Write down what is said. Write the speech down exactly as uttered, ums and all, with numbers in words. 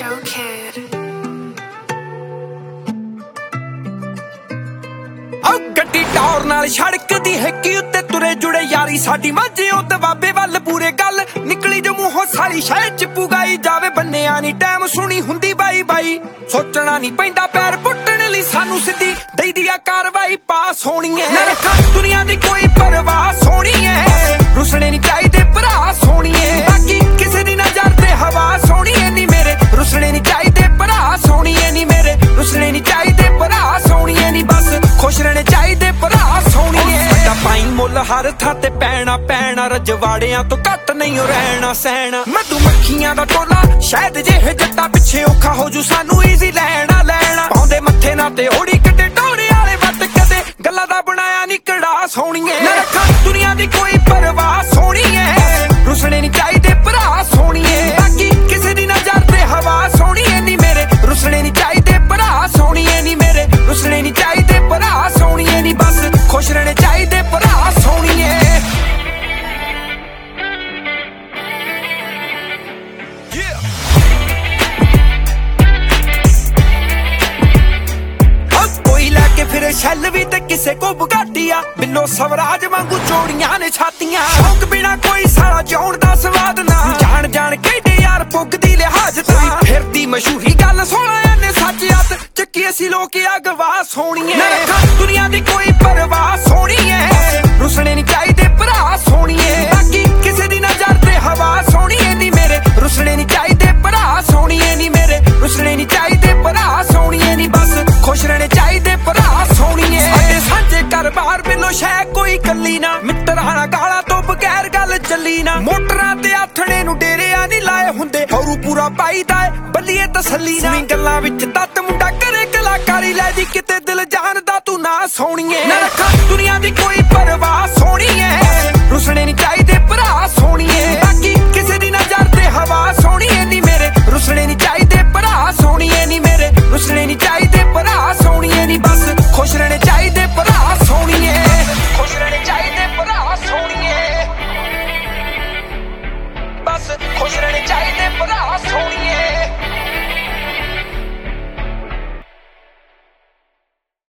Show Kid. औ गड्डी टौर नाल सड़क दी हिक्की उत्ते तुरे जुड़े यारी साडी माझे ओ दबाबे वल पूरे गल निकली जो मूंहों सारी शह च पुगाई जावे बन्निया नी टाइम सुनी हुंदी बाई बाई सोचना नी पैंदा पैर पुट्टण लई सानू सिद्धी दई दी कार्रवाई पास होनी है ना रखा दुनिया दी कोई परवाह सोनी है रुसने नी चाहिदे भरा सोनी है बाकी किसे दी नजर ते हवा सोनी है नी मेरे रुसने नी चाहिदे भरा सोनी है नी मेरे रुसने नी चाहिदे भरा सोनी है नी बस खुश रहने चाहिदे भरा सोनी है साडा पाई मुल हर थां ते पैना पैना रजवाड़ियां तो घट नहीं हो रहना सहना मधुमक्खियां दा टोला शायद जे जट्टा पिछे औखा हो जू सानू ईजी लैना लैना पाउंदे मत्थे ना ते ओड़ी कटे टोरे वाले वत कदे गल्लां दा बनाया नी कड़ा सोहणीए ना रखा दुनिया दी कोई परवाह सोहणी है रुसने नी चाहिदे भरा सोहणीए बाकी किसे दी नजर ते हवा सोहणी है नी मेरे रुसने नी चाहिदे भरा सोहणी है नी मेरे रुसने नी चाहिदे भरा सोहणी है नी बस खुश रहने चाहिदे भरा सोहणी है फिर शैल भी ते किसे को बुगाटिया बिल्लो स्वराज वांगू जोड़ियां ने छातियां शौक बिना कोई साला जिउण दा स्वाद ना जान जान के यार पुगदी लिहाज ता फिरदी मशहूरी गल सोहणा ने सच हथ चक्की असी लोक अगवा सोहणीए ना रखा दुनिया दी कोई परवाह सोहणी है रुसने नी चाहिदे भरा सोहणीए बाकी किसे दी नजर ते हवा सोहणी है नी मेरे रुसने नी चाहिदे भरा सोहणी है नी मेरे रुसने नी चाहिदे भरा सोहणी है नी बस खुश रहने चाहिदे भरा सोहणीए साडे सांझे घर बाहर बिलो शह कोई कल्ली ना मित्तरां गाला तो बगैर गल चली ना मोटरां ते आथणे नु डेरिया नी लाए हुंदे औरू पूरा पाईदा बल्लीए तसल्ली ना गल्लां विच तत मुंडा करे कलाकारी लै जी किते दिल जानदा तू ना सोहणीए ना रखा दुनिया दी कोई परवाह सोहणी है रुसने नी चाहिदे भरा सोहणीए बाकी किसे दी नजर ते हवा सोहणी है नी मेरे रुसने नी चाहिदे